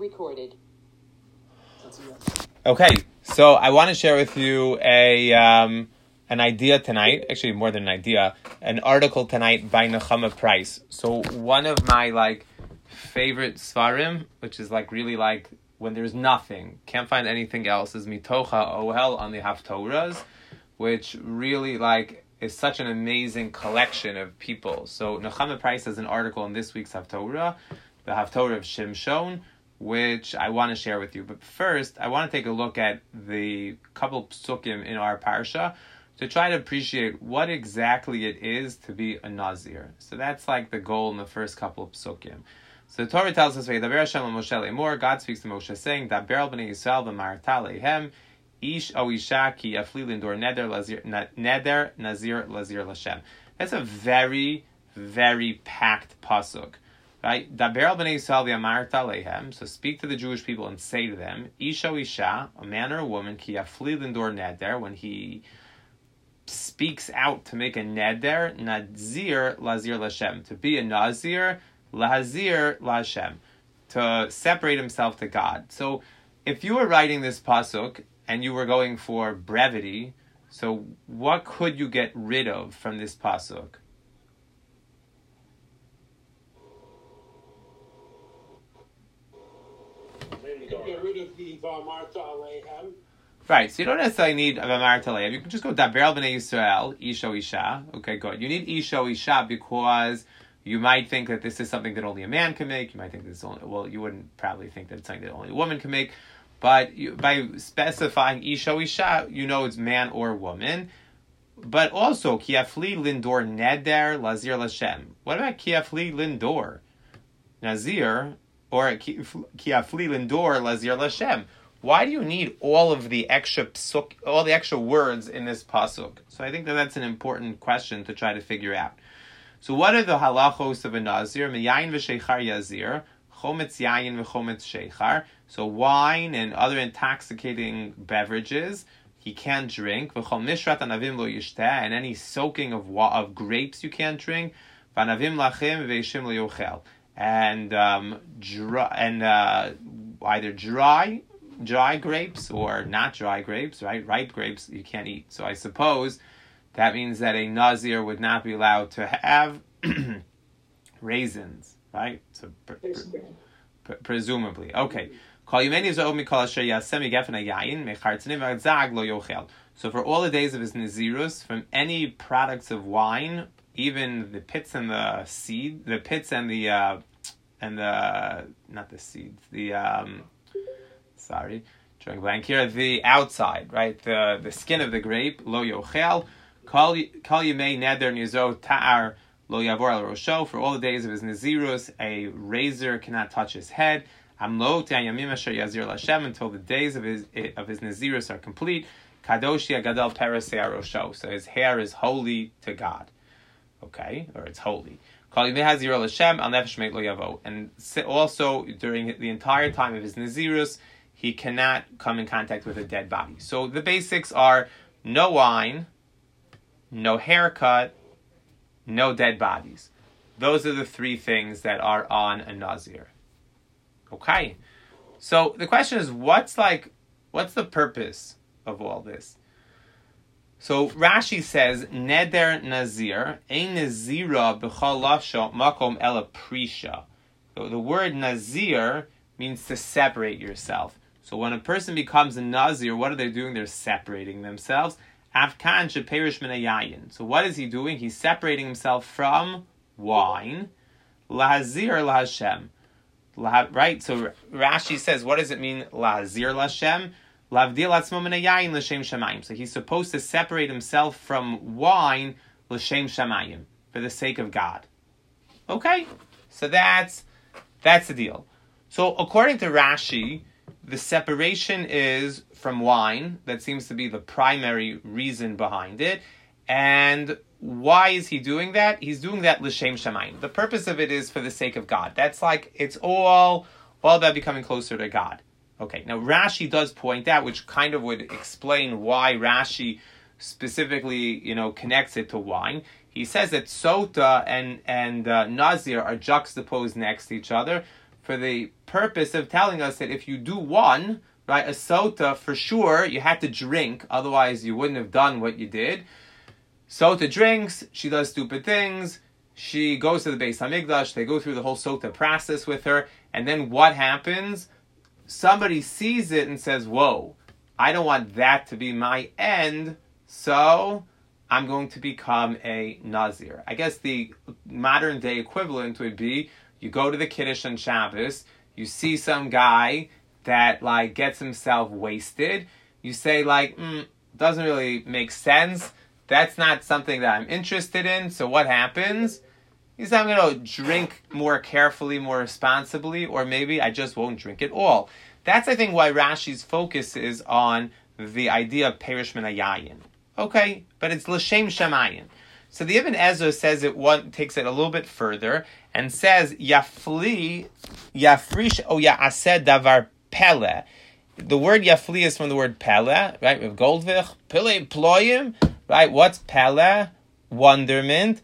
recorded. Okay, so I want to share with you an idea tonight. Actually, more than an idea, an article tonight by Nechama Price. So one of my favorite svarim, which is really when there's nothing, can't find anything else, is Mitocha Ohel on the Haftorahs, which really is such an amazing collection of people. So Nechama Price has an article in this week's Haftorah, the Haftorah of Shimshon, which I want to share with you. But first, I want to take a look at the couple psukim in our parsha to try to appreciate what exactly it is to be a Nazir. So that's the goal in the first couple of psukim. So the Torah tells us, "V'yidaber Hashem Moshe le'emor," God speaks to Moshe saying, "Daber al bnei Yisrael v'marta leihem, ish o isha ki yafli lindor neder nazir lazir l'Hashem." That's a very, very packed pasuk. Right? Daber al bnei Yisrael v'marta leihem. So speak to the Jewish people and say to them, ish o isha, a man or a woman, ki yafli lindor neder, when he speaks out to make a neder, nazir lazir l'Hashem, to be a nazir, lahazir laHashem, to separate himself to God. So if you were writing this pasuk and you were going for brevity, so what could you get rid of from this pasuk? You can get rid of the V'amarta Aleihem. Right, so you don't necessarily need V'amarta Aleihem. You can just go Daber al bnei Yisrael, Isha Isha. Okay, good. You need Isha Isha because you might think that this is something that only a man can make. You might think that you wouldn't probably think that it's something that only a woman can make. But by specifying Isha Isha, you know it's man or woman. But also, Kiafli Lindor Neder Lazir Lashem. What about Kiafli Lindor Nazir or Kiafli Lindor Lazir Lashem? Why do you need all of the extra psuk, all the extra words in this pasuk? So I think that's an important question to try to figure out. So what are the halachos of a nazir? Miyayin v'sheichar yazir, chometz yayin v'chometz sheichar. So wine and other intoxicating beverages he can't drink. V'chol mishrat anavim lo yishteh, and any soaking of grapes you can't drink. V'anavim lachim v'eshim lo yochel, and either dry grapes or not dry grapes, right? Ripe grapes you can't eat. So I suppose that means that a Nazir would not be allowed to have raisins, right? So presumably. Okay. So for all the days of his Nazirus, from any products of wine, even the pits and the seed, the pits and the not the seeds, drawing blank here, the outside, right? The skin of the grape, lo yochel. Kal yimei neder nizo ta'ar lo yavor al rosho. For all the days of his nazirus, a razor cannot touch his head. Amlo ta'yamim asher yazir l'Hashem, until the days of his nazirus are complete. Kadoshi agadol peres rosho. So his hair is holy to God. Okay, or it's holy. Kal yimei hazir l'Hashem al nefesh meit lo yavo. And also during the entire time of his nazirus, he cannot come in contact with a dead body. So the basics are no wine, no haircut, no dead bodies. Those are the three things that are on a Nazir. Okay. So the question is, what's the purpose of all this? So Rashi says, Neder Nazir, ein Nazira b'chol lasho makom ela prisha. So the word Nazir means to separate yourself. So when a person becomes a Nazir, what are they doing? They're separating themselves. Avkan sheperish min hayayin. So what is he doing? He's separating himself from wine. Lahazir laHashem. Right? So Rashi says, what does it mean? Lahazir laHashem. Lavdil atzmo min hayayin l'shem shamayim. So he's supposed to separate himself from wine l'shem shamayim, for the sake of God. Okay? So that's the deal. So according to Rashi, the separation is from wine. That seems to be the primary reason behind it. And why is he doing that? He's doing that l'shem shamayim. The purpose of it is for the sake of God. That's it's all about becoming closer to God. Okay, now Rashi does point out, which kind of would explain why Rashi specifically, connects it to wine. He says that Sota and Nazir are juxtaposed next to each other. for the purpose of telling us that if you do one, right, a sota, for sure, you had to drink, otherwise you wouldn't have done what you did. Sota drinks, she does stupid things, she goes to the Beis Hamikdash, they go through the whole sota process with her, and then what happens? Somebody sees it and says, whoa, I don't want that to be my end, so I'm going to become a Nazir. I guess the modern day equivalent would be, you go to the Kiddush on Shabbos, you see some guy that like gets himself wasted, you say like, doesn't really make sense, that's not something that I'm interested in, so what happens? He says, I'm going to drink more carefully, more responsibly, or maybe I just won't drink at all. That's, I think, why Rashi's focus is on the idea of Perish Min Hayayin. Okay, but it's L'Shem Shemayin. So the Ibn Ezra says takes it a little bit further, and says, Yafrish, Ya'aseh Davar Pele. The word Yafli is from the word Pele, right? With Goldvich, Pele Ployim, right? What's Pele? Wonderment.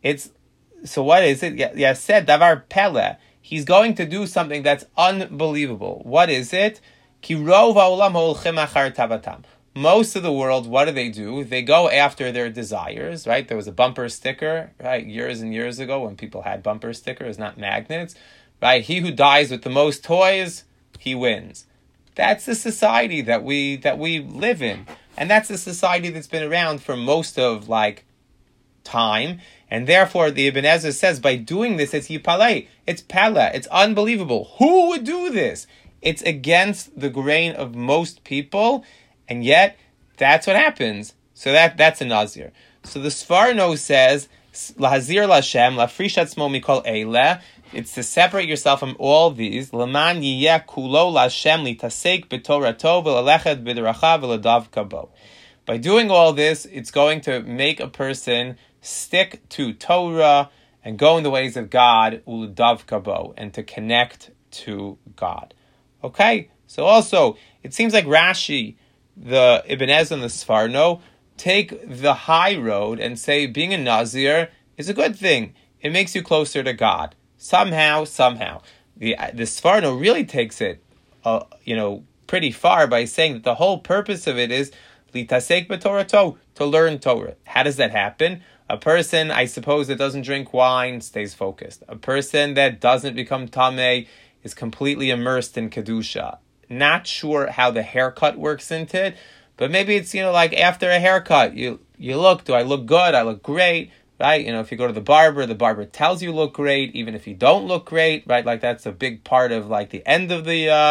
So what is it? Ya'aseh Davar Pele. He's going to do something that's unbelievable. What is it? Ki rov ha'olam holchim achar tavatam. Most of the world, what do? They go after their desires, right? There was a bumper sticker, right, years and years ago when people had bumper stickers, not magnets, right? He who dies with the most toys, he wins. That's the society that we live in. And that's the society that's been around for most of, time. And therefore, the Ibn Ezra says, by doing this, it's yipaleh. It's pala. It's unbelievable. Who would do this? It's against the grain of most people, and yet, that's what happens. So that's a Nazir. So the Sfarno says, Lahazir Lashem, Lafrish Atzmo Mikol Eileh, it's to separate yourself from all these. Laman Yiyeh Kulo Lashem Litasek B'Torato V'Lalechet B'Derachav V'Ladav Kabo. By doing all this, it's going to make a person stick to Torah and go in the ways of God, Uladav Kabo, and to connect to God. Okay? So also, it seems like Rashi, the Ibn Ezra and the Sfarno take the high road and say being a Nazir is a good thing. It makes you closer to God. Somehow. The Sfarno really takes it pretty far by saying that the whole purpose of it is litasek b'Torato, to learn Torah. How does that happen? A person, I suppose, that doesn't drink wine stays focused. A person that doesn't become tameh is completely immersed in Kedusha. Not sure how the haircut works into it, but maybe it's, after a haircut, you look, do I look good? I look great, right? If you go to the barber tells you look great, even if you don't look great, right? Like that's a big part of the end of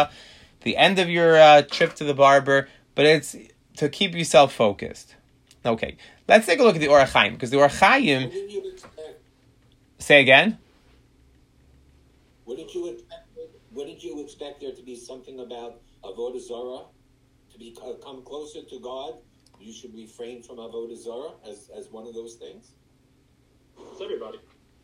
your trip to the barber, but it's to keep yourself focused. Okay, let's take a look at the Orach Chaim, because the Orach Chaim... Say again? Wouldn't you expect there to be something about Avodah Zarah? To become closer to God, you should refrain from Avodah Zarah as one of those things? It's everybody.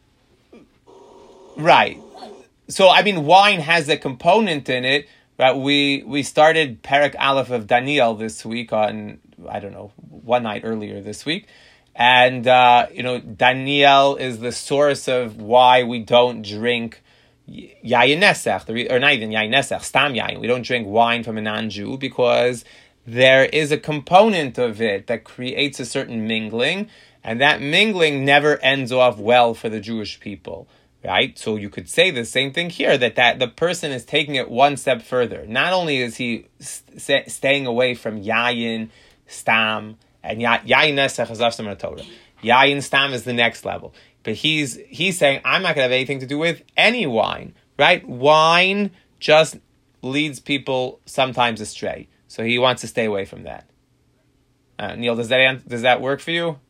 Right. So, wine has a component in it. Right? We started Perek Aleph of Daniel this week on, one night earlier this week. And, Daniel is the source of why we don't drink Yayin Nesach, or not even Yayin Nesach, Stam Yayin. We don't drink wine from a non-Jew because there is a component of it that creates a certain mingling, and that mingling never ends off well for the Jewish people, right? So you could say the same thing here, that the person is taking it one step further. Not only is he staying away from Yayin, Stam, and Yayin Nesach is Afsam Torah. Yayin Stam is the next level. But he's saying, I'm not going to have anything to do with any wine, right? Wine just leads people sometimes astray. So he wants to stay away from that. Neil, does that work for you?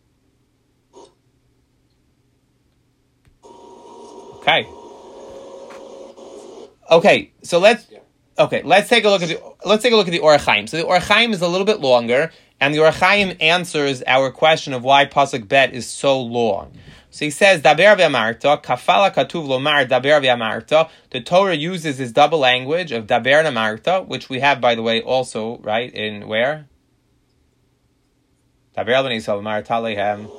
Okay. So let's take a look at the Orach Chaim. So the Orach Chaim is a little bit longer, and the Orach Chaim answers our question of why Pasuk Bet is so long. So he says, Daber v'amarta, kafala katuv lomar daber v'amarta. The Torah uses this double language of daber and amarta, which we have, by the way, also, right, in where? Daber l'nisal amarta lehem.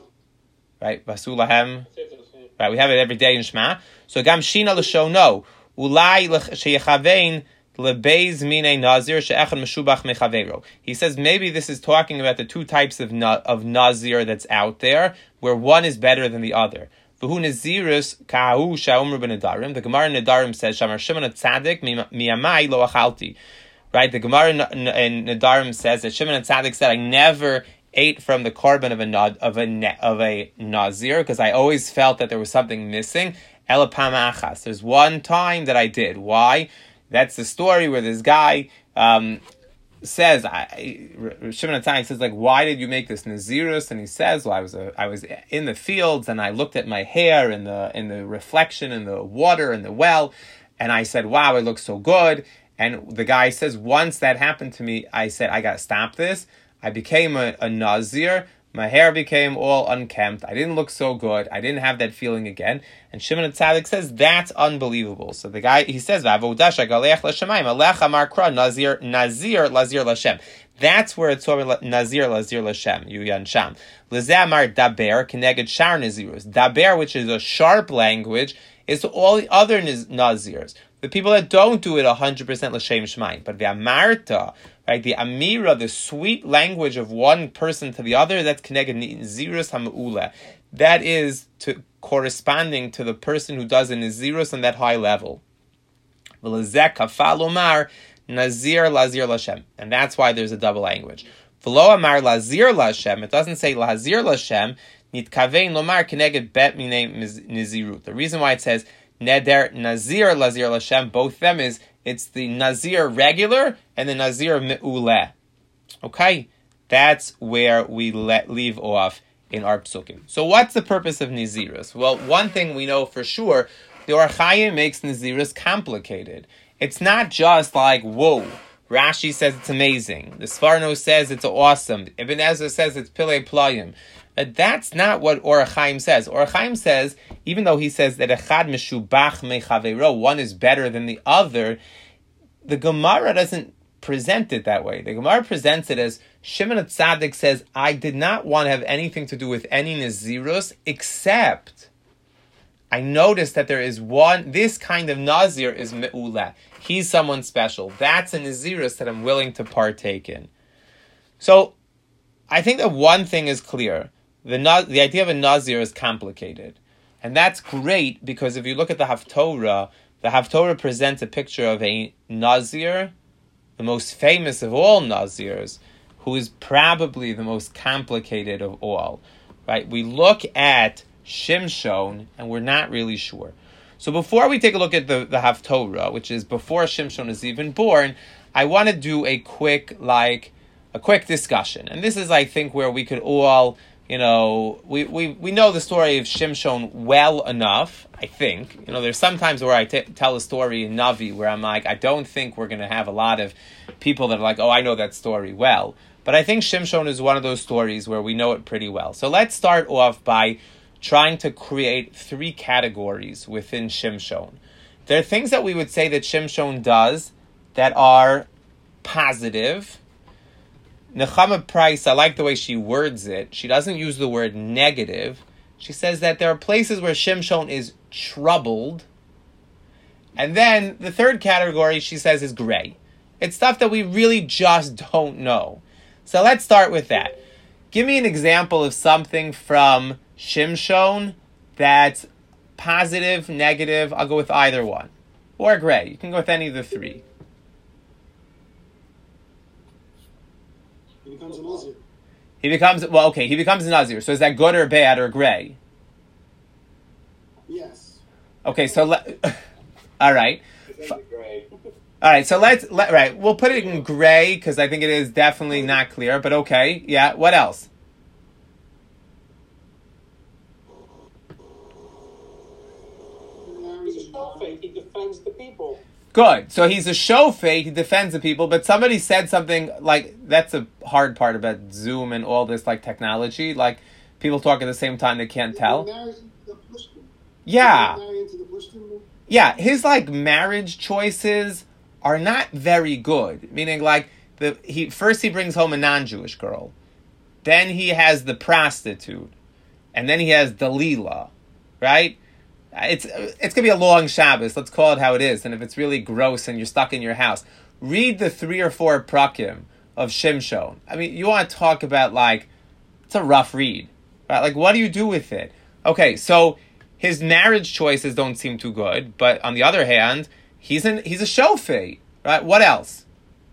Right, vasulahem. Right, we have it every day in Shema. So gam shina l'shono. Ulai sheyachavein lebeis mine nazir she'echad meshubach mechaveiro. He says maybe this is talking about the two types of nazir that's out there, where one is better than the other. V'hu nazirus ka'hu sha'umru b'nedarim. The Gemara in Nedarim says Shamar Shimon HaTzadik miyamai lo achalti. Right, the Gemara in Nedarim says that Shimon HaTzadik said, I never ate from the korban of a nazir because I always felt that there was something missing. Ela pama achas. There's one time that I did. Why? That's the story where this guy says, Shimon HaTzadik says, like, why did you make this nazirus? And he says, well, I was in the fields and I looked at my hair in the reflection in the water in the well, and I said, wow, it looks so good. And the guy says, once that happened to me, I said, I got to stop this. I became a nazir. My hair became all unkempt. I didn't look so good. I didn't have that feeling again. And Shimon HaTzadik says, that's unbelievable. So the guy, he says, nazir, lazir lashem. That's where it's over nazir, lazir lashem, yuyan sham. Lezamar daber, keneged shar nazirus. Daber, which is a sharp language, is to all the other nazirs. The people that don't do it 100% l'shem shemaim. But the amarta, right, the amira, the sweet language of one person to the other, that's connected nazirus hama'ula. That is corresponding to the person who does a nazirus on that high level. V'lezek kafal omar nazir lazir lashem, and that's why there's a double language. V'lo amar lazir lashem. It doesn't say lazir lashem. Nitkavein lomar connected bet minei nazirut. The reason why it says neder nazir lazir lashem, both of them is it's the nazir regular and the nazir me'uleh. Okay, that's where we leave off in our psukim. So what's the purpose of nazirus? Well, one thing we know for sure, the Or HaChaim makes nazirus complicated. It's not just like, whoa, Rashi says it's amazing. The Sforno says it's awesome. Ibn Ezra says it's pilei playim. But that's not what Or HaChaim says. Or HaChaim says, even though he says that echad meshubach mechaveiro, one is better than the other, the Gemara doesn't present it that way. The Gemara presents it as Shimon HaTzadik says, I did not want to have anything to do with any nazirus, except I noticed that there is one, this kind of nazir is me'ula. He's someone special. That's a nazirus that I'm willing to partake in. So I think that one thing is clear. The idea of a nazir is complicated. And that's great because if you look at the Haftorah presents a picture of a nazir, the most famous of all nazirs, who is probably the most complicated of all. Right? We look at Shimshon, and we're not really sure. So before we take a look at the Haftorah, which is before Shimshon is even born, I want to do a quick discussion. And this is, I think, where we could all, we know the story of Shimshon well enough, I think. There's sometimes where I tell a story in Navi where I'm like, I don't think we're going to have a lot of people that are like, oh, I know that story well. But I think Shimshon is one of those stories where we know it pretty well. So let's start off by trying to create three categories within Shimshon. There are things that we would say that Shimshon does that are positive. Nechama Price, I like the way she words it. She doesn't use the word negative. She says that there are places where Shimshon is troubled. And then the third category, she says, is gray. It's stuff that we really just don't know. So let's start with that. Give me an example of something from Shimshon that's positive, negative. I'll go with either one. Or gray. You can go with any of the three. He becomes a Nazir. He becomes a Nazir. So is that good or bad or gray? Yes. Okay, so all right. All right, so we'll put it in gray because I think it is definitely not clear, but okay. Yeah, what else? He defends the people. Good. So he's a shofet, he defends the people, but somebody said something like, that's a hard part about Zoom and all this like technology, like people talk at the same time, they can't tell. Yeah. Yeah, his like marriage choices are not very good. Meaning like he brings home a non-Jewish girl. Then he has the prostitute. And then he has Delilah. Right? it's gonna be a long Shabbos. Let's call it how it is. And if it's really gross and you're stuck in your house, read the 3 or 4 prakim of Shimshon. I mean, you want to talk about like it's a rough read, right? Like, what do you do with it? Okay, so his marriage choices don't seem too good, but on the other hand, he's a shofet, right? What else?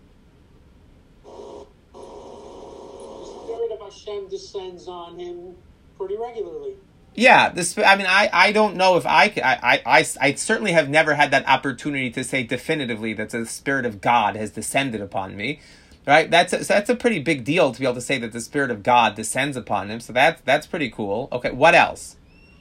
The Spirit of Hashem descends on him pretty regularly. Yeah, I don't know if I certainly have never had that opportunity to say definitively that the Spirit of God has descended upon me, right? That's a pretty big deal to be able to say that the Spirit of God descends upon him. So that's pretty cool. Okay, what else?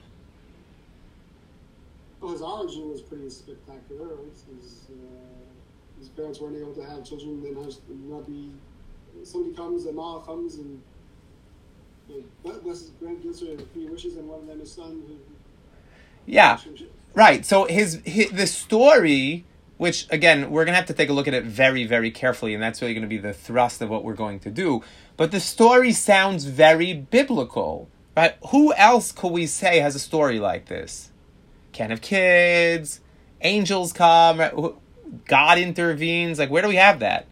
Well, his origin was pretty spectacular, right? His parents weren't able to have children, then somebody comes, a Noah comes, and blesses grandkids with 3 wishes, and one of them is son. Yeah, right. So the story, which again we're gonna have to take a look at it very, very carefully, and that's really going to be the thrust of what we're going to do. But the story sounds very biblical, right? Who else could we say has a story like this? Can't have kids, angels come, right? God intervenes. Like, where do we have that?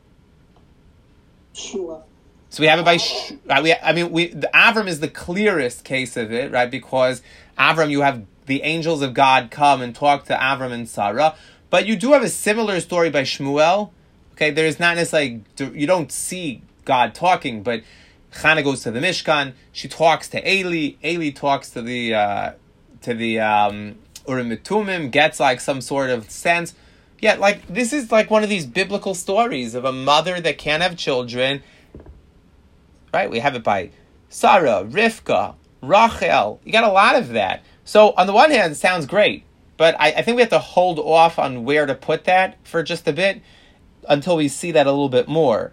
Sure. So we have it by the Avram is the clearest case of it, right? Because Avram, you have the angels of God come and talk to Avram and Sarah, but you do have a similar story by Shmuel. Okay, there's not necessarily, you don't see God talking, but Chana goes to the Mishkan. She talks to Eli. Eli talks to the Urim Tumim, gets like some sort of sense. Yeah, like this is like one of these biblical stories of a mother that can't have children. Right, we have it by Sarah, Rivka, Rachel. You got a lot of that. So on the one hand, it sounds great, but I think we have to hold off on where to put that for just a bit until we see that a little bit more.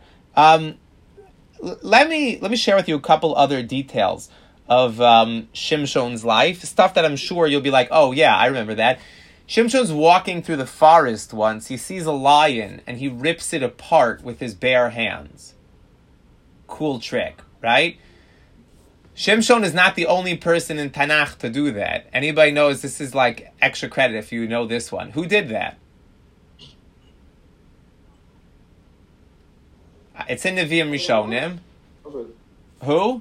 Let me share with you a couple other details of Shimshon's life, stuff that I'm sure you'll be like, oh yeah, I remember that. Shimshon's walking through the forest once. He sees a lion and he rips it apart with his bare hands. Cool trick, right? Shimshon is not the only person in Tanakh to do that. Anybody knows this is like extra credit if you know this one. Who did that? It's in Nevi'im Rishonim. Who?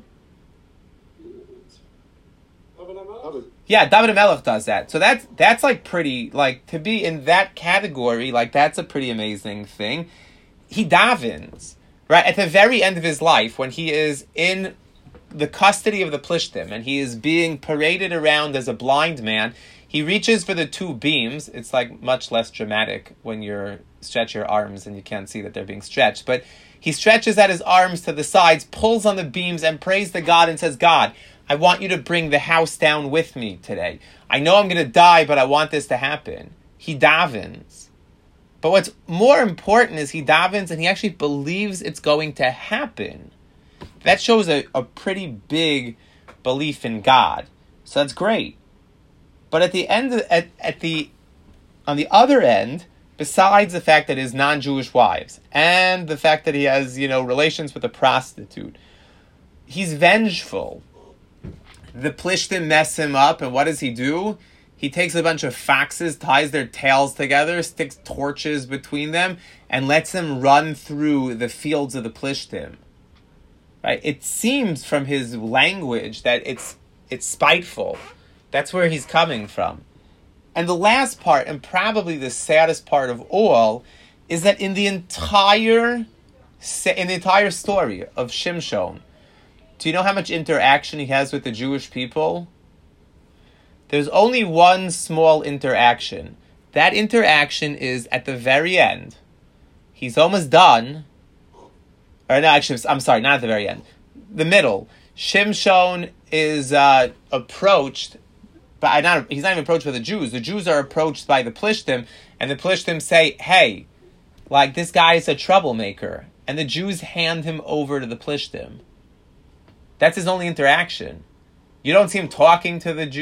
Yeah, David HaMelech does that. So that's like pretty, like to be in that category, like that's a pretty amazing thing. He davens. Right, at the very end of his life, when he is in the custody of the Plishtim and he is being paraded around as a blind man, he reaches for the 2 beams. It's like much less dramatic when you stretch your arms and you can't see that they're being stretched. But he stretches out his arms to the sides, pulls on the beams and prays to God and says, God, I want you to bring the house down with me today. I know I'm going to die, but I want this to happen. He davens. But what's more important is he davens and he actually believes it's going to happen. That shows a pretty big belief in God. So that's great. But at the end, on the other end, besides the fact that he has non-Jewish wives and the fact that he has, relations with a prostitute, he's vengeful. The Plishtim mess him up, and what does he do? He takes a bunch of foxes, ties their tails together, sticks torches between them, and lets them run through the fields of the Plishtim. Right? It seems from his language that it's spiteful. That's where he's coming from. And the last part, and probably the saddest part of all, is that in the entire story of Shimshon, do you know how much interaction he has with the Jewish people? There's only one small interaction. That interaction is at the very end. He's almost done. Or no, actually, I'm sorry, not at the very end. The middle. Shimshon is approached, but he's not even approached by the Jews. The Jews are approached by the Plishtim, and the Plishtim say, hey, like this guy is a troublemaker. And the Jews hand him over to the Plishtim. That's his only interaction. You don't see him talking to the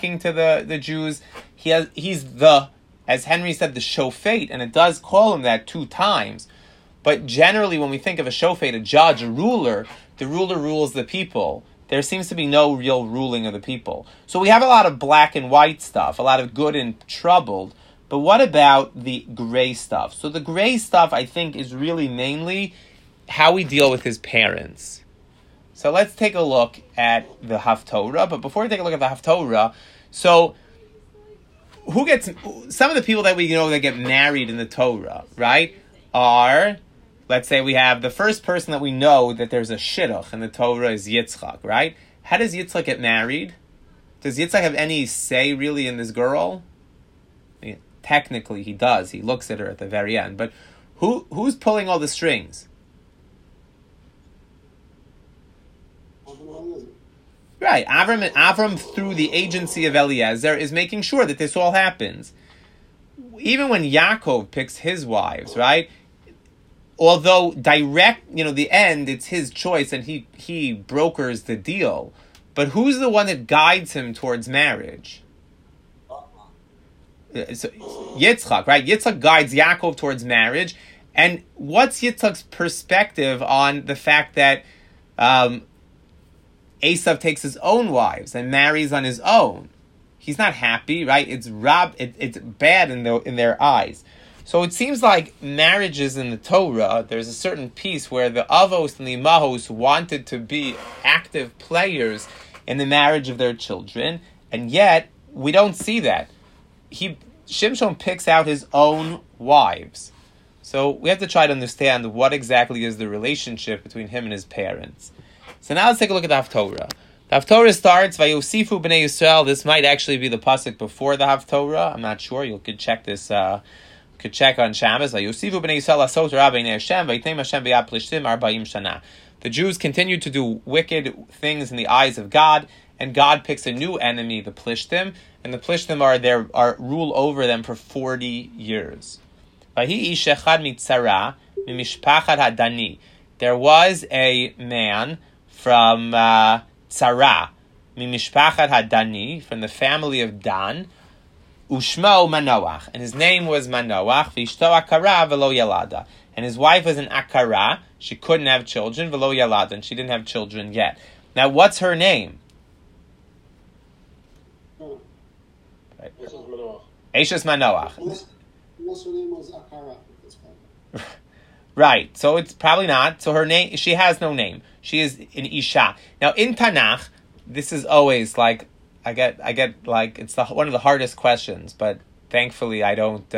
Jews. He's as Henry said, the shofet, and it does call him that 2 times. But generally, when we think of a shofet, a judge, a ruler, the ruler rules the people. there seems to be no real ruling of the people. So we have a lot of black and white stuff, a lot of good and troubled, but what about the gray stuff? So the gray stuff, I think, is really mainly how we deal with his parents. So let's take a look at the Haftorah, but before we take a look at the Haftorah, so some of the people that we know that get married in the Torah, right, are, let's say we have the first person that we know that there's a shidduch in the Torah is Yitzchak, right? How does Yitzchak get married? Does Yitzchak have any say really in this girl? I mean, technically he does. He looks at her at the very end. But who's pulling all the strings? Right. Avram, through the agency of Eliezer, is making sure that this all happens. Even when Yaakov picks his wives, right? Although the end, it's his choice and he brokers the deal. But who's the one that guides him towards marriage? So, Yitzchak, right? Yitzchak guides Yaakov towards marriage. And what's Yitzchak's perspective on the fact that Esav takes his own wives and marries on his own? He's not happy, right? It's bad in their eyes. So it seems like marriages in the Torah, there's a certain piece where the Avos and the Imahos wanted to be active players in the marriage of their children, and yet we don't see that. Shimshon picks out his own wives. So we have to try to understand what exactly is the relationship between him and his parents. So now let's take a look at the Haftorah. The Haftorah starts, Vayosifu b'nei Yisrael. This might actually be the pasuk before the Haftorah. I'm not sure. You could check this. Could check on Shabbos. Vayosifu b'nei Yisrael asot ra b'nei Hashem. Vaytem Hashem b'yad plishtim 40 shana. The Jews continue to do wicked things in the eyes of God, and God picks a new enemy, the Plishtim, and the Plishtim are rule over them for 40 years. Vahi ish echad mitzara mimishpachat hadani. There was a man from Tzara, mimishpachat hadani, from the family of Dan, ushmo Manoach, and his name was Manoach, v'ishto akara v'lo yalada, and his wife was an akara, she couldn't have children, v'lo yalada, and she didn't have children yet. Now, what's her name? Right. Eishes Manoach. Unless her name was Akara. Right, so it's probably not. So her name, she has no name. She is an Isha. Now in Tanakh, this is always like, I get like, it's one of the hardest questions, but thankfully I don't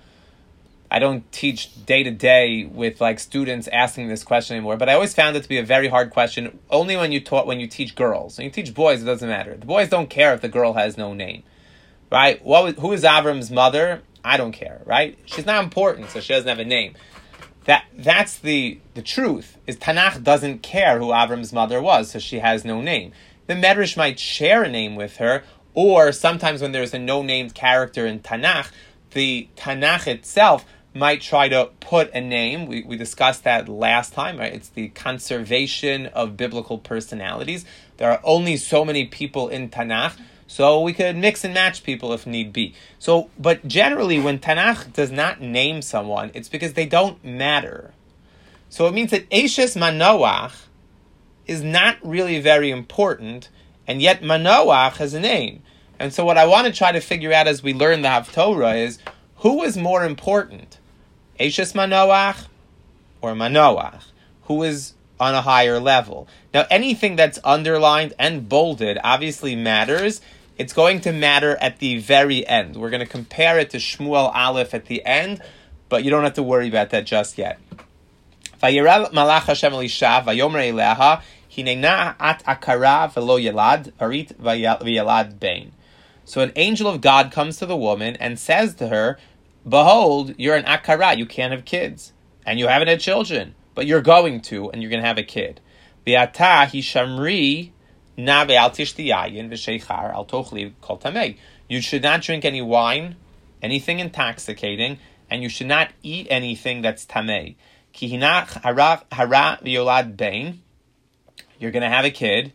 teach day to day with like students asking this question anymore. But I always found it to be a very hard question. Only when you teach girls. When you teach boys, it doesn't matter. The boys don't care if the girl has no name, right? Who is Avram's mother? I don't care, right? She's not important, so she doesn't have a name. That's the truth, is Tanakh doesn't care who Avram's mother was, so she has no name. The Medrash might share a name with her, or sometimes when there's a no-named character in Tanakh, the Tanakh itself might try to put a name. We discussed that last time, right? It's the conservation of biblical personalities. There are only so many people in Tanakh, so we could mix and match people if need be. So, but generally, when Tanakh does not name someone, it's because they don't matter. So it means that Eishes Manoach is not really very important, and yet Manoach has a name. And so what I want to try to figure out as we learn the Haftorah is, who is more important? Eishes Manoach or Manoach? Who is on a higher level? Now, anything that's underlined and bolded obviously matters. It's going to matter at the very end. We're going to compare it to Shmuel Aleph at the end, but you don't have to worry about that just yet. Vayira malach Hashem Elisha vayomer eleha hinena at akara velo yelad arit v'yelad bein. So an angel of God comes to the woman and says to her, "Behold, you're an akara. You can't have kids, and you haven't had children, but you're going to, and you're going to have a kid. V'ata hishamri." You should not drink any wine, anything intoxicating, and you should not eat anything that's tamei. You're going to have a kid,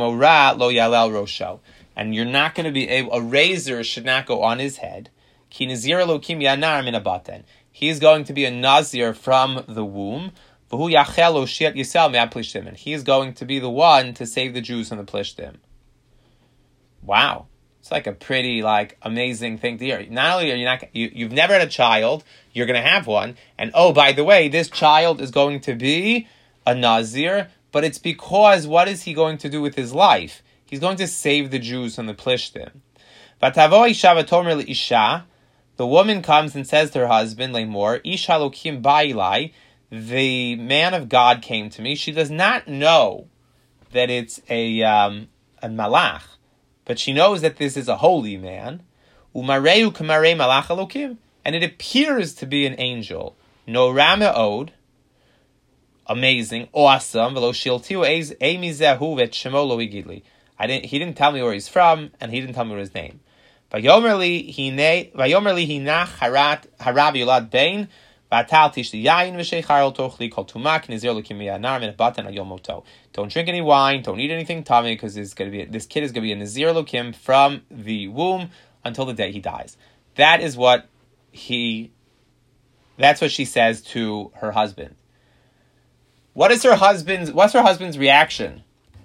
and you're not going to be able, a razor should not go on his head. He is going to be a nazir from the womb. V'hu yachel oshiat Yisrael me'ad Plishtim, and he is going to be the one to save the Jews from the Plishtim. Wow, it's like a pretty amazing thing to hear. Not only are you've never had a child, you're going to have one, and oh, by the way, this child is going to be a Nazir, but it's because what is he going to do with his life? He's going to save the Jews from the Plishtim. V'tavo isha v'tomer le'isha, the woman comes and says to her husband, Lemor, Ish Halokim ba'ilai, the man of God came to me. She does not know that it's a malach, but she knows that this is a holy man. Umareu k'marei malach Halokim, and it appears to be an angel. No rameod, amazing, awesome. V'lo shiltiu emizehu v'shemo lo igidli. He didn't tell me where he's from, and he didn't tell me what his name. Vayomer li hinach harab yolad bein v'atal tishti yayin v'sheichar tochli kol tumak nizir l'kim yanar min batan al yomoto. Don't drink any wine, don't eat anything tummy, because this kid is going to be a nizir l'kim from the womb until the day he dies. That's what she says to her husband. What's her husband's reaction?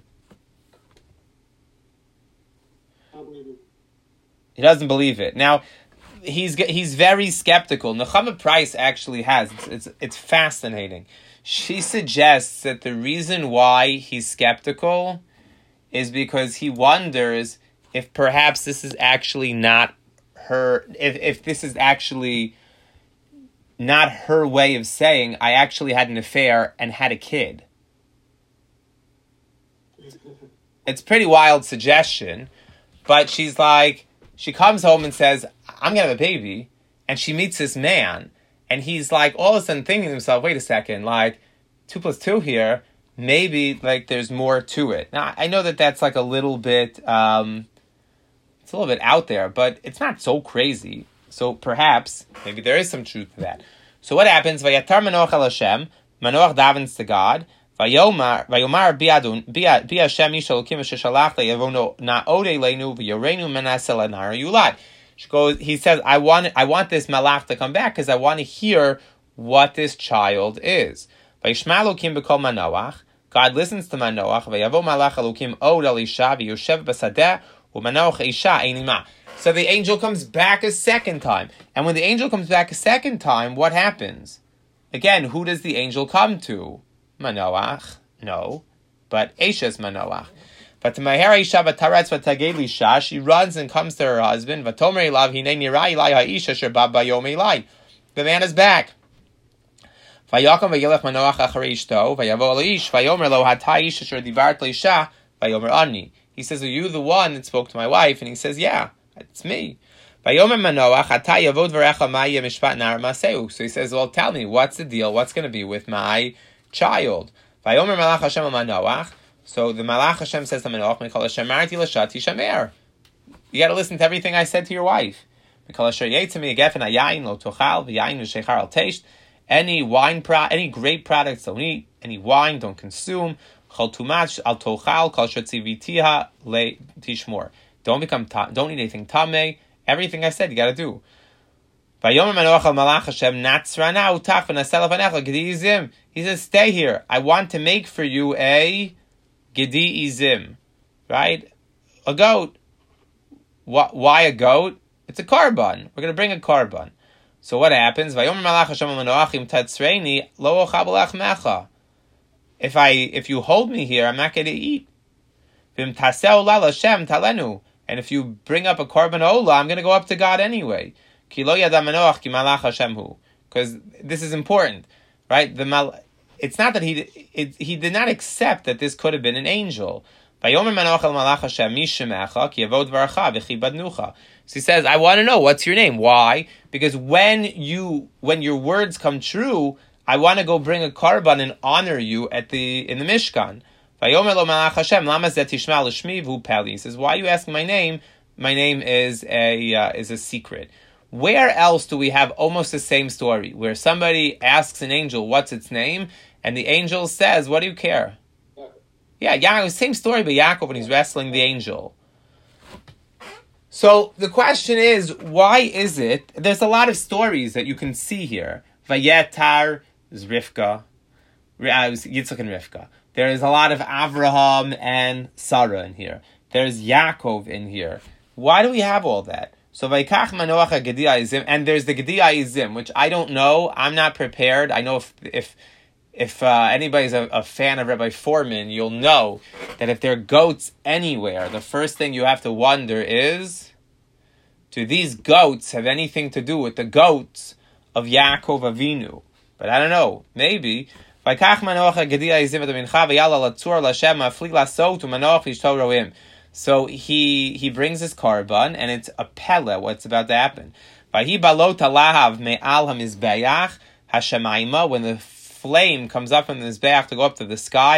He doesn't believe it. Now, he's very skeptical. Nechama Price actually has. It's fascinating. She suggests that the reason why he's skeptical is because he wonders if perhaps this is actually not her. If this is actually not her way of saying, I actually had an affair and had a kid. It's a pretty wild suggestion, but she's like, she comes home and says, I'm going to have a baby, and she meets this man, and he's like, all of a sudden thinking to himself, wait a second, 2 + 2 here, maybe, there's more to it. Now, I know that that's a little bit, it's a little bit out there, but it's not so crazy. So perhaps, maybe there is some truth to that. So what happens? Vayatar Manoach el Hashem, Manoach davens to God, Vayomar bi Hashem ish Elokim sheshalach le'yavono na'ode leinu v'yorenu menaseh l'nar yulad. He says, I want this malach to come back because I want to hear what this child is. Vayishma Elokim b'kol Manoach. God listens to Manoach. Vayavo malach Elokim od el isha v'yoshev b'sadeh u'Manoach isha einima. So the angel comes back a second time. And when the angel comes back a second time, what happens? Again, who does the angel come to? Manoach? No. But Eshes Manoach. But Mahera Isha Bataretz Vatagel Isha, she runs and comes to her husband. Vatomer Elav Hine Nira Ilai Ha'isha Sherbab Bayom Elai. The man is back. Vayakam Vayelech Manoach Acharei Ishto, Vayavo Elish, Vayomer Lo Hatai Isha Sherdibart Leisha, Vayomer Ani. He says, are you the one that spoke to my wife? And he says, yeah, it's me. Vayomer Manoach Hatai Yavod Varecha Maya Mishpat Nar Maseu. So he says, well, tell me, what's the deal? What's going to be with my child? Vayomer Malach Hashem Manoach. So the Malach Hashem says to Manoach, Mikol Hashem Marti Lashati Shamer. You got to listen to everything I said to your wife. Mikol Hashem Yetzimi Gefen Ayayin Lo Tochal V'Yayin V'Sheichar Al Teisht. Any grape products don't eat. Any wine don't consume. Chol Tumach Al Tochal Kol Shetzivitiha Le Tishmor. Don't eat anything tamei. Everything I said you got to do. Vayomer Manoach Al Malach Hashem Natzrana Utach V'Nasel Avanecha Gedi Izim. He says, stay here. I want to make for you a Gedi Izim, right? A goat. Why a goat? It's a korban. We're going to bring a korban. So what happens? Vayomer Malach Hashem Manoachim Tatzreini Lo Ochabelach Mecha. If you hold me here, I'm not going to eat. Vim Taseu Lal Hashem Talenu. And if you bring up a korban ola, I'm going to go up to God anyway. Ki lo yada Manoach ki Malach Hashem hu. Because this is important, right? It's not that he did not accept that this could have been an angel. So he says, I want to know, what's your name? Why? Because when your words come true, I want to go bring a korban and honor you in the Mishkan. He says, why are you asking my name? My name is a secret. Where else do we have almost the same story, where somebody asks an angel, what's its name? And the angel says, what do you care? Yeah, Yaakov, same story about Yaakov when he's wrestling the angel. So the question is, why is it? There's a lot of stories that you can see here. Vayetar is Rivka. Yitzchak and Rivka. There is a lot of Avraham and Sarah in here. There's Yaakov in here. Why do we have all that? So Vaikach Manoach Gedia Izim, and there's the Gedia Izim, which I don't know. I'm not prepared. I know if anybody's a fan of Rabbi Foreman, you'll know that if there are goats anywhere, the first thing you have to wonder is, do these goats have anything to do with the goats of Yaakov Avinu? But I don't know. Maybe. So he brings his korban, and it's a pella, what's about to happen. When the flame comes up from the Mizbeach to go up to the sky,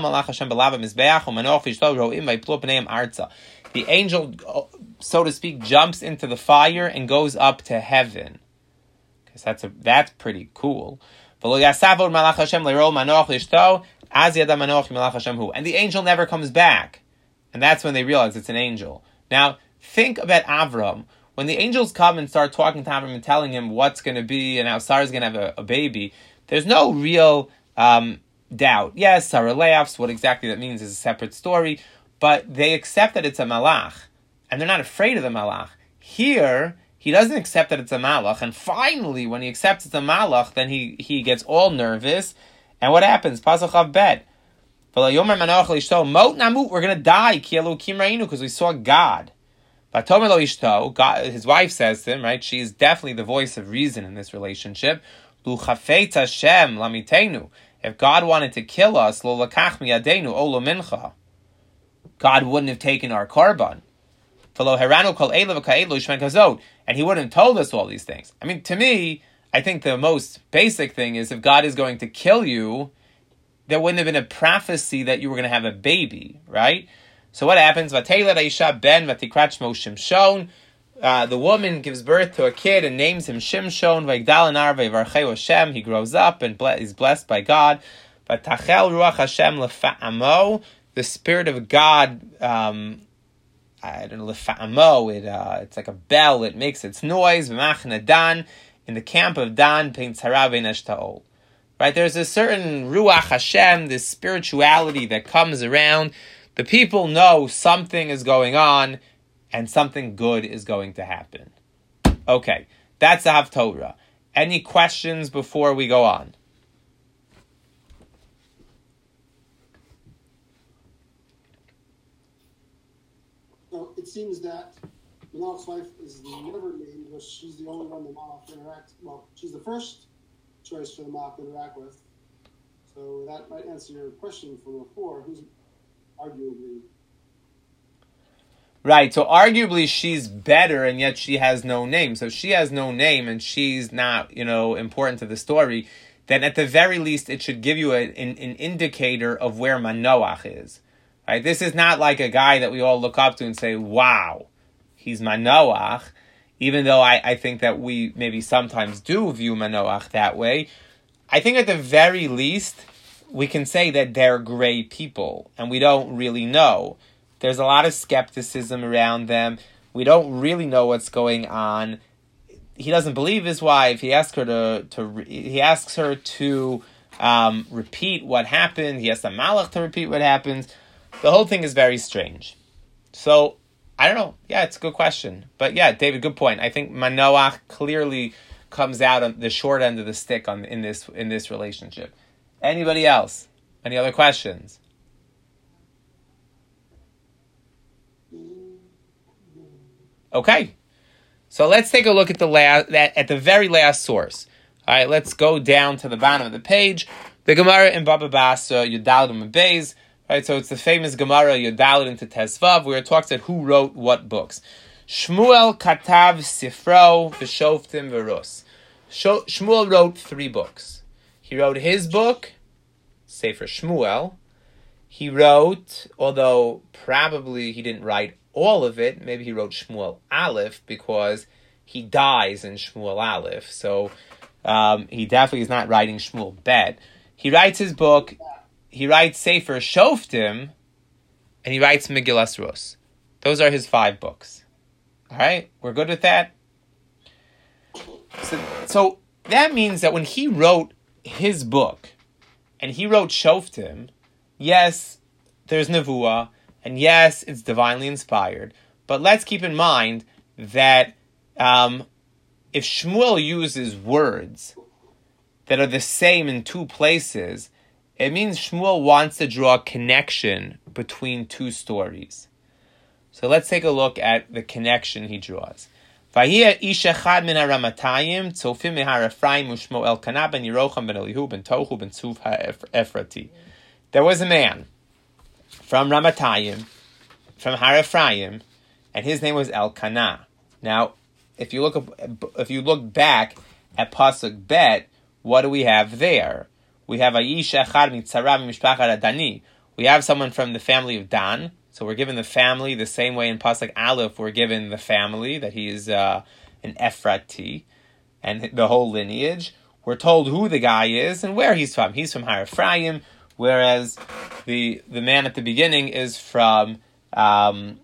the angel, so to speak, jumps into the fire and goes up to heaven. Because that's pretty cool. And the angel never comes back. And that's when they realize it's an angel. Now, think about Avram. When the angels come and start talking to Avram and telling him what's going to be and how Sarah's going to have a baby, there's no real doubt. Yes, Sarah laughs. What exactly that means is a separate story. But they accept that it's a malach. And they're not afraid of the malach. Here, he doesn't accept that it's a malach. And finally, when he accepts it's a malach, then he gets all nervous. And what happens? Pasach of bet. We're going to die because we saw God. God. His wife says to him, right? She's definitely the voice of reason in this relationship. If God wanted to kill us, God wouldn't have taken our korban. And he wouldn't have told us all these things. I mean, to me, I think the most basic thing is if God is going to kill you, there wouldn't have been a prophecy that you were going to have a baby, right? So what happens? The woman gives birth to a kid and names him Shimshon. He grows up and is blessed by God. The Spirit of God, I don't know, it's like a bell, it makes its noise. In the camp of Dan, right? There's a certain Ruach Hashem, this spirituality that comes around. The people know something is going on and something good is going to happen. Okay, that's the Haftorah. Any questions before we go on? So it seems that Malach's wife is never named because she's the only one that Malach interacts. Well, she's the first choice for the Malach to interact with. So that might answer your question from before. Who's arguably? Right, so arguably she's better and yet she has no name. So she has no name and she's not, important to the story. Then at the very least it should give you an indicator of where Manoach is. Right? This is not like a guy that we all look up to and say, wow, he's Manoach. Even though I think that we maybe sometimes do view Manoach that way. I think at the very least we can say that they're great people and we don't really know. There's a lot of skepticism around them. We don't really know what's going on. He doesn't believe his wife. He asks her to repeat what happened. He asks the Malach to repeat what happens. The whole thing is very strange. So I don't know. Yeah, it's a good question. But yeah, David, good point. I think Manoach clearly comes out on the short end of the stick in this relationship. Anybody else? Any other questions? Okay, so let's take a look at the very last source. All right, let's go down to the bottom of the page. The Gemara in Baba Basra, Yudalad and Beis. Right, so it's the famous Gemara Yudalad into Tesvav, where it talks about who wrote what books. Shmuel Katav Sifro V'Shoftim V'Rus. Shmuel wrote 3 books. He wrote his book, Sefer Shmuel. He wrote, although probably he didn't write all of it, maybe he wrote Shmuel Aleph because he dies in Shmuel Aleph. So he definitely is not writing Shmuel Bet. He writes his book, he writes Sefer Shoftim, and he writes Megillas Rus. Those are his 5 books. All right? We're good with that? So that means that when he wrote his book, and he wrote Shoftim, yes, there's Nevuah, and yes, it's divinely inspired. But let's keep in mind that if Shmuel uses words that are the same in two places, it means Shmuel wants to draw a connection between two stories. So let's take a look at the connection he draws. There was a man from Ramatayim, from Har Ephraim, and his name was Elkanah. Now, if you look back at Pasuk Bet, what do we have there? We have Aish Echad Mitzarav Mishpachat Adani. We have someone from the family of Dan. So we're given the family the same way in Pasuk Aleph we're given the family, that he is an Ephrati, and the whole lineage. We're told who the guy is and where he's from. He's from Har Ephraim, whereas the man at the beginning is from Tzara'ah.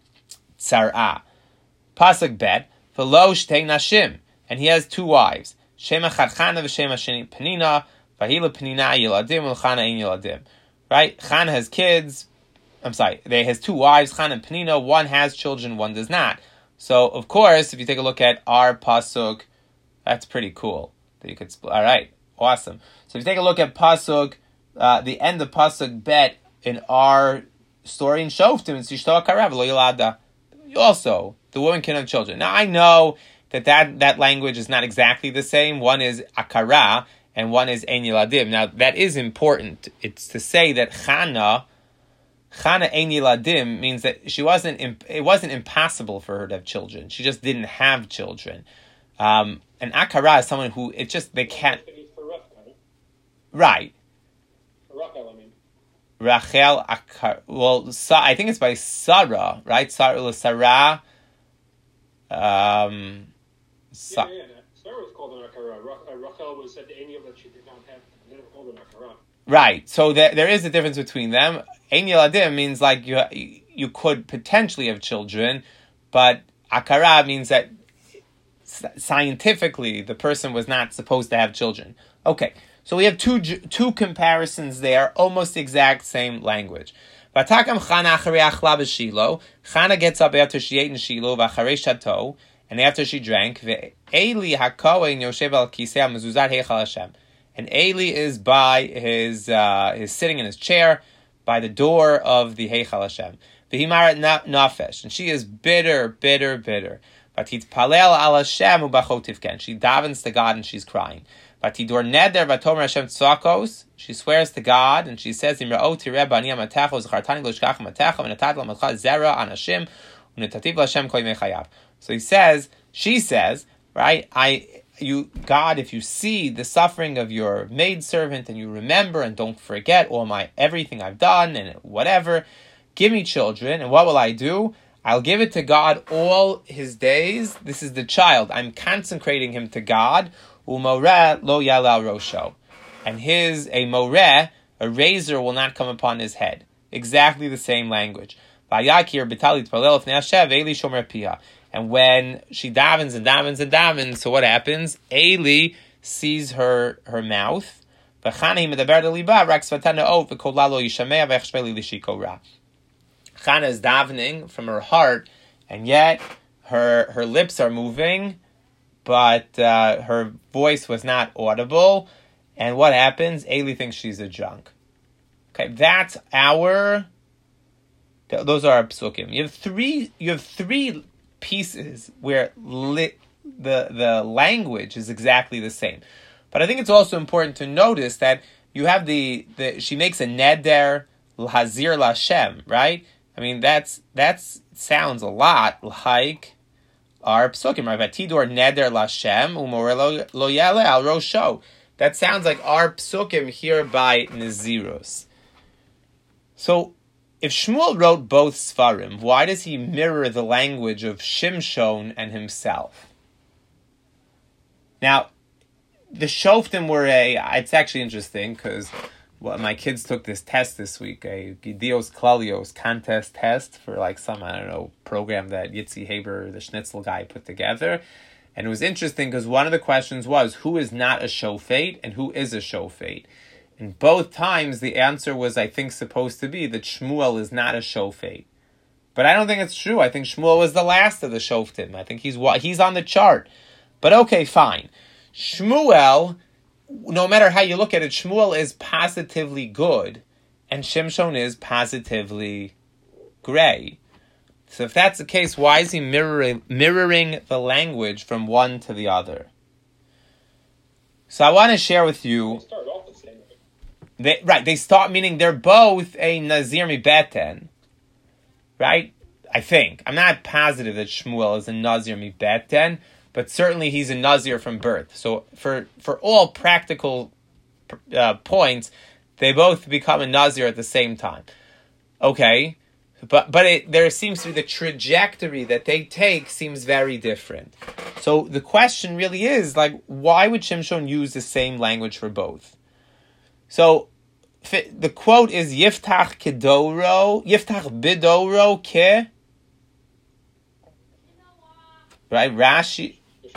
Pasuk Bet, V'lo shtei nashim, and he has two wives. Shem echad Chana v'shem hasheni Penina, v'hila Penina yiladim v'chana ein yiladim. Right? Chana has kids. They has two wives, Chana and Penina. One has children, one does not. So, of course, if you take a look at our pasuk, that's pretty cool. That you could split. All right, awesome. So, if you take a look at pasuk, the end of pasuk Bet in our story in Shoftim, it's Yishto Akarav Lo Yilada. Also, the woman can have children. Now, I know that language is not exactly the same. One is Akara and one is Ein Yiladim. Now, that is important. It's to say that Chana Ein Yiladim means that it wasn't impossible for her to have children. She just didn't have children. And Akara is someone who they can't. Right. Rachel Akar. Well, I think it's by Sarah, right? Sarah. Yeah. Sarah was called an Akara. Rachel was said to any of that she did not have. They were called an Akara. Right. So there is a difference between them. Ein Yiladim means like you could potentially have children, but Akara means that scientifically the person was not supposed to have children. Okay. So we have two comparisons there, almost the exact same language. Vatakam Chana acharei achla b'Shilo. Chana gets up after she ate in Shiloh, v'acharei shato, and after she drank, ve'Eli hakohen yoshev al kisei mezuzat heichal Hashem. And Eli is by his sitting in his chair by the door of the Heichal Hashem. V'himarat nafesh, and she is bitter. But hitpalel al Hashem u'bachotivken. She davens to God and she's crying. But hidur neder v'tomer Hashem tzakos. She swears to God and she says, Imra'ot tireh bani amatecha u'zachartani lo shkach amatecha v'natat l'malcha zera anashim u'netativ l'Hashem kol yimei chayav. So she says, right, God, if you see the suffering of your maidservant and you remember and don't forget everything I've done and whatever, give me children, and what will I do? I'll give it to God all his days. This is the child. I'm consecrating him to God. Umoreh lo yala al rosho. And a razor will not come upon his head. Exactly the same language. Vayakir b'talit palel fnei Hashem Eli shomer pia. And when she davens, so what happens? Eli sees her mouth. Chana is davening from her heart, and yet her lips are moving, but her voice was not audible. And what happens? Eli thinks she's a junk. Okay, those are our psukim. You have three pieces where the language is exactly the same. But I think it's also important to notice that you have she makes a neder l'hazir l'Hashem, right? I mean, that sounds a lot like our psukim, right? Vatidur neder l'Hashem umoreh lo yale al rosho. That sounds like our psukim here by Nazirus. So, if Shmuel wrote both Sfarim, why does he mirror the language of Shimshon and himself? Now, the Shoftim were it's actually interesting because my kids took this test this week, a Gideos Klalios contest test for some, program that Yitzi Haber, the Schnitzel guy, put together. And it was interesting because one of the questions was, who is not a Shofet and who is a Shofet? In both times, the answer was, I think, supposed to be that Shmuel is not a shofet. But I don't think it's true. I think Shmuel was the last of the shoftim. I think he's on the chart. But okay, fine. Shmuel, no matter how you look at it, Shmuel is positively good, and Shimshon is positively gray. So if that's the case, why is he mirroring the language from one to the other? So I want to share with you. They start off the same way. They start, meaning they're both a Nazir Mibeten. Right? I think. I'm not positive that Shmuel is a Nazir Mibeten, but certainly he's a Nazir from birth. So for all practical points, they both become a Nazir at the same time. Okay? But there seems to be the trajectory that they take seems very different. So the question really is, why would Shimshon use the same language for both? So the quote is Yiftach bidoro ke. Right, Rashi.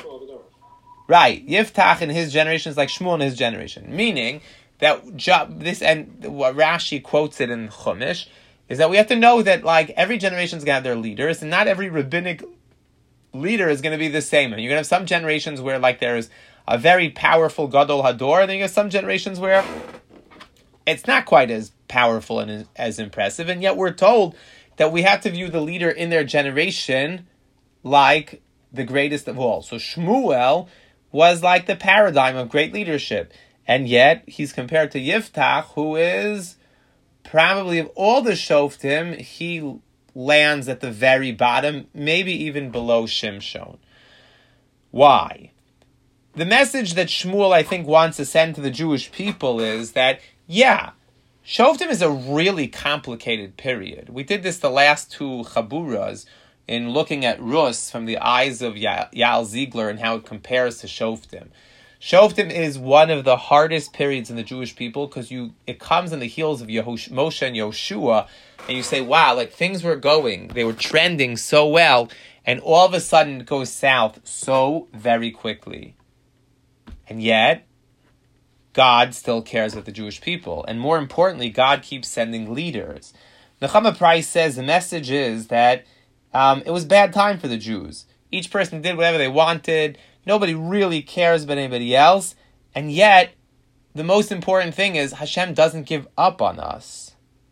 Right, Yiftach in his generation is like Shmuel in his generation, meaning that this, and what Rashi quotes it in Chumash, is that we have to know that every generation is going to have their leaders, and not every rabbinic leader is going to be the same. And you're going to have some generations where there's a very powerful Gadol Hador, and then you have some generations where it's not quite as powerful and as impressive, and yet we're told that we have to view the leader in their generation like the greatest of all. So Shmuel was like the paradigm of great leadership, and yet he's compared to Yiftach, who is probably of all the Shoftim, he lands at the very bottom, maybe even below Shimshon. Why? The message that Shmuel, I think, wants to send to the Jewish people is that, Shoftim is a really complicated period. We did this the last two Chaburas in looking at Rus from the eyes of Yael Ziegler and how it compares to Shoftim. Shoftim is one of the hardest periods in the Jewish people because it comes on the heels of Moshe and Yoshua, and you say, wow, things were going, they were trending so well, and all of a sudden it goes south so very quickly. And yet, God still cares about the Jewish people. And more importantly, God keeps sending leaders. Nechama Price says the message is that it was a bad time for the Jews. Each person did whatever they wanted. Nobody really cares about anybody else. And yet, the most important thing is Hashem doesn't give up on us.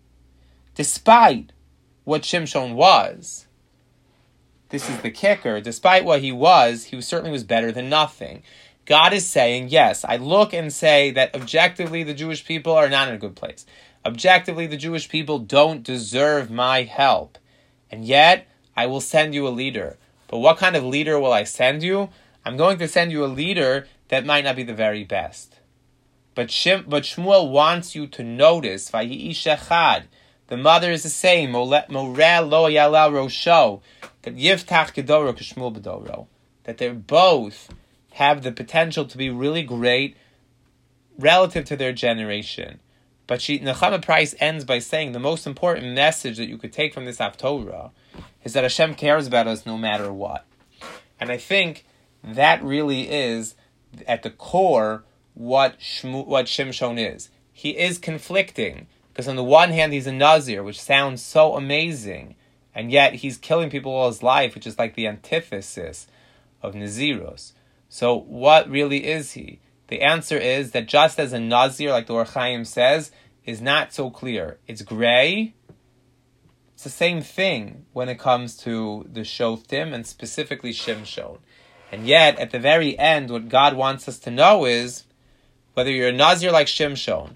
Despite what Shimshon was. This is the kicker. Despite what he certainly was better than nothing. God is saying, yes, I look and say that objectively the Jewish people are not in a good place. Objectively, the Jewish people don't deserve my help. And yet, I will send you a leader. But what kind of leader will I send you? I'm going to send you a leader that might not be the very best. But Shmuel wants you to notice, Vayi'i Shechad, the mother is the same, Moreh lo yalal rosho, that Yiftach gedoro k'Shmuel bedoro, that they both have the potential to be really great relative to their generation. But Nechama Price ends by saying the most important message that you could take from this Haftorah is that Hashem cares about us no matter what. And I think that really is, at the core, what Shimshon is. He is conflicting, because on the one hand he's a Nazir, which sounds so amazing, and yet he's killing people all his life, which is like the antithesis of Naziros. So what really is he? The answer is that just as a Nazir, like the Or Chaim says, is not so clear. It's gray. It's the same thing when it comes to the Shoftim, and specifically Shimshon. And yet, at the very end, what God wants us to know is whether you're a Nazir like Shimshon,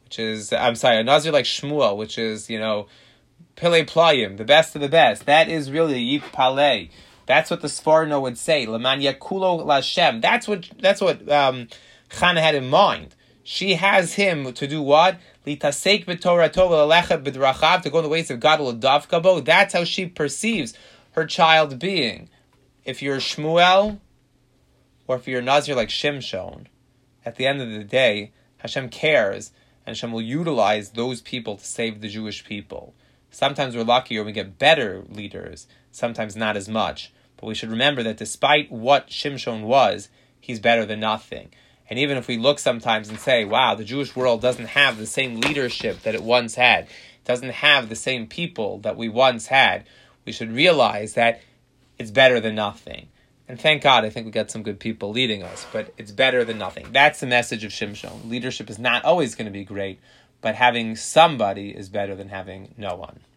a Nazir like Shmuel, which is, Pilei Playim, the best of the best. That is really Yik Palei. That's what the Sforno would say. Leman Yakulo Lashem. That's what Chana had in mind. She has him to do what? Litasek b'Torah tov l'alecha b'drachav, to go in the ways of God l'davkabo. That's how she perceives her child being. If you're Shmuel, or if you're a Nazir like Shimshon, at the end of the day, Hashem cares, and Hashem will utilize those people to save the Jewish people. Sometimes we're lucky or we get better leaders, sometimes not as much. But we should remember that despite what Shimshon was, he's better than nothing. And even if we look sometimes and say, wow, the Jewish world doesn't have the same leadership that it once had, doesn't have the same people that we once had, we should realize that it's better than nothing. And thank God, I think we got some good people leading us, but it's better than nothing. That's the message of Shimshon. Leadership is not always going to be great, but having somebody is better than having no one.